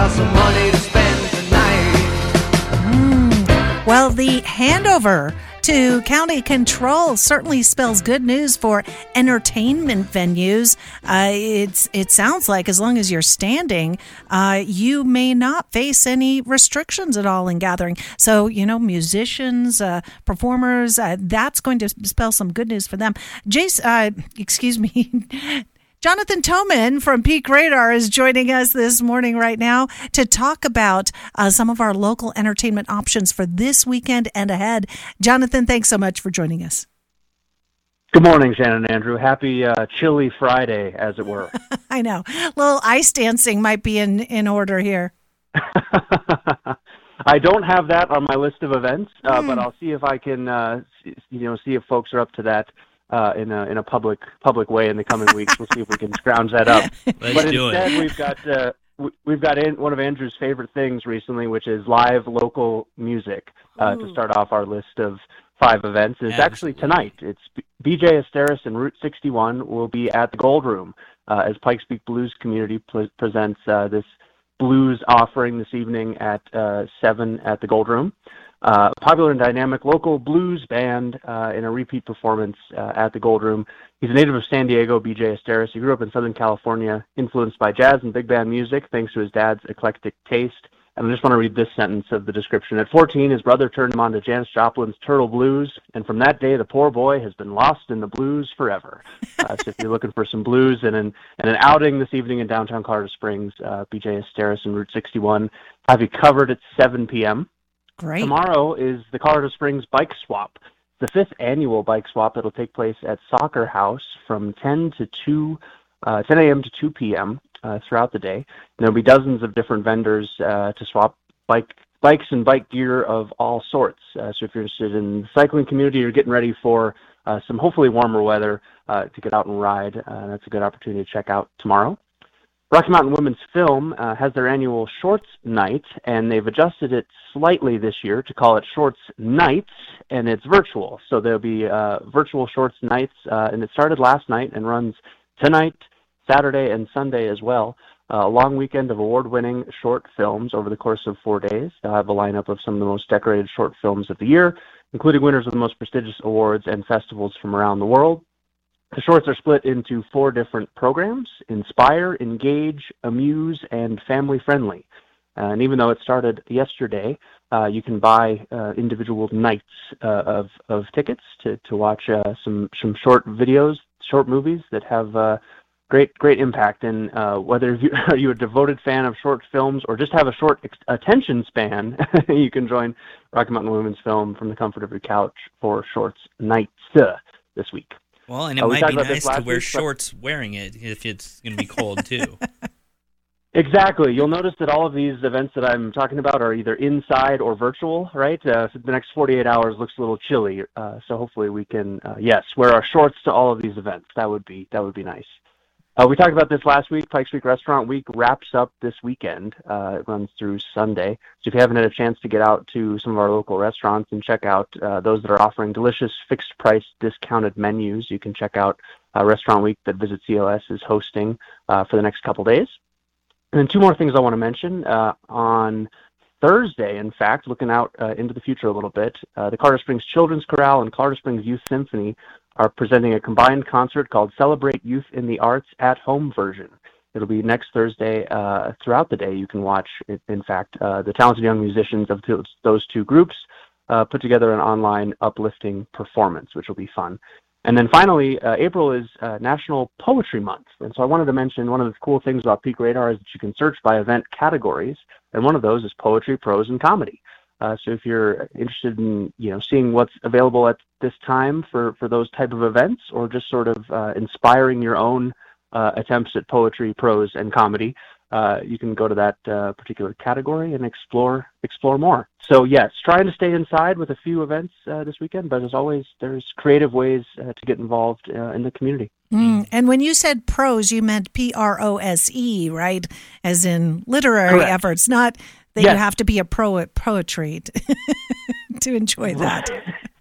got some money to spend tonight. Well, the handover to county control certainly spells good news for entertainment venues. It sounds like as long as you're standing, you may not face any restrictions at all in gathering. So, musicians, performers, that's going to spell some good news for them. Jonathan Toman from Peak Radar is joining us this morning right now to talk about some of our local entertainment options for this weekend and ahead. Jonathan, thanks so much for joining us. Good morning, Shannon and Andrew. Happy chilly Friday, as it were. I know. A little ice dancing might be in order here. I don't have that on my list of events, but I'll see if I can, see if folks are up to that. In a public way in the coming weeks. We'll see if we can scrounge that up. Instead, we've got one of Andrew's favorite things recently, which is live local music to start off our list of 5 events. It's actually tonight. It's BJ Esteras and Route 61 will be at the Gold Room as Pikes Peak Blues Community presents this blues offering this evening at 7 at the Gold Room. Popular and dynamic local blues band in a repeat performance at the Gold Room. He's a native of San Diego, BJ Esteras. He grew up in Southern California, influenced by jazz and big band music, thanks to his dad's eclectic taste. And I just want to read this sentence of the description. At 14, his brother turned him on to Janis Joplin's Turtle Blues, and from that day, the poor boy has been lost in the blues forever. So if you're looking for some blues and an outing this evening in downtown Colorado Springs, BJ Esteras and Route 61 have you covered at 7 p.m. Great. Tomorrow is the Colorado Springs Bike Swap, the 5th annual bike swap that will take place at Soccer House from 10 a.m. to 2 p.m. Throughout the day. And there'll be dozens of different vendors to swap bikes and bike gear of all sorts. So if you're interested in the cycling community or getting ready for some hopefully warmer weather to get out and ride, that's a good opportunity to check out tomorrow. Rocky Mountain Women's Film has their annual Shorts Night, and they've adjusted it slightly this year to call it Shorts Nights, and it's virtual. So there'll be virtual Shorts Nights, and it started last night and runs tonight, Saturday, and Sunday as well. A long weekend of award-winning short films over the course of 4 days. They'll have a lineup of some of the most decorated short films of the year, including winners of the most prestigious awards and festivals from around the world. The shorts are split into 4 different programs: Inspire, Engage, Amuse, and Family Friendly. And even though it started yesterday, you can buy individual nights of tickets to watch some short videos, short movies that have great impact. And whether are you a devoted fan of short films or just have a short attention span, you can join Rocky Mountain Women's Film from the comfort of your couch for Shorts Nights this week. Well, and it might be nice to wear shorts wearing it if it's going to be cold, too. Exactly. You'll notice that all of these events that I'm talking about are either inside or virtual, right? So the next 48 hours looks a little chilly, so hopefully we can, wear our shorts to all of these events. That would be nice. We talked about this last week. Pikes Peak Restaurant Week wraps up this weekend. It runs through Sunday. So if you haven't had a chance to get out to some of our local restaurants and check out those that are offering delicious fixed-price discounted menus, you can check out Restaurant Week that Visit COS is hosting for the next couple days. And then 2 more things I want to mention. On Thursday, in fact, looking out into the future a little bit, the Colorado Springs Children's Chorale and Colorado Springs Youth Symphony are presenting a combined concert called Celebrate Youth in the Arts at Home version. It'll be next Thursday. Throughout the day, you can watch, in fact, the talented young musicians of those 2 groups put together an online uplifting performance, which will be fun. And then finally, April is National Poetry Month. And so I wanted to mention one of the cool things about Peak Radar is that you can search by event categories, and one of those is poetry, prose, and comedy. So if you're interested in seeing what's available at this time for those type of events, or just sort of inspiring your own attempts at poetry, prose, and comedy, you can go to that particular category and explore more. So yes, trying to stay inside with a few events this weekend, but as always, there's creative ways to get involved in the community. And when you said prose, you meant PROSE, right? As in literary Correct. efforts, not that Yes. you have to be a pro at poetry to enjoy that.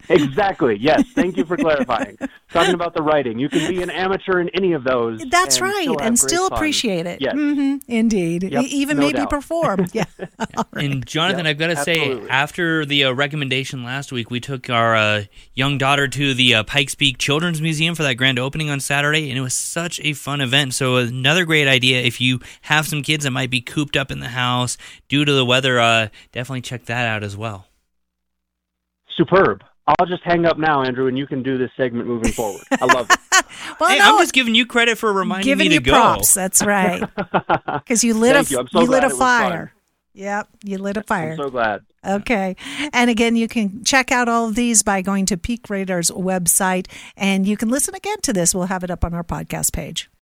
Exactly. Yes. Thank you for clarifying. Talking about the writing, you can be an amateur in any of those. That's right, and still appreciate it. Yes. Indeed. Yep, even no maybe doubt. perform. Yeah. And Jonathan, I've got to absolutely. say, after the recommendation last week, we took our young daughter to the Pikes Peak Children's Museum for that grand opening on Saturday, and it was such a fun event. So another great idea if you have some kids that might be cooped up in the house due to the weather, definitely check that out as well. Superb. I'll just hang up now, Andrew, and you can do this segment moving forward. I love it. Well, Hey, no, I'm just giving you credit for reminding me to you go. props. That's right. Because you lit Thank you. I'm so glad lit a it was fire. Yep, you lit a fire. I'm so glad. Okay. And again, you can check out all of these by going to Peak Radar's website, and you can listen again to this. We'll have it up on our podcast page.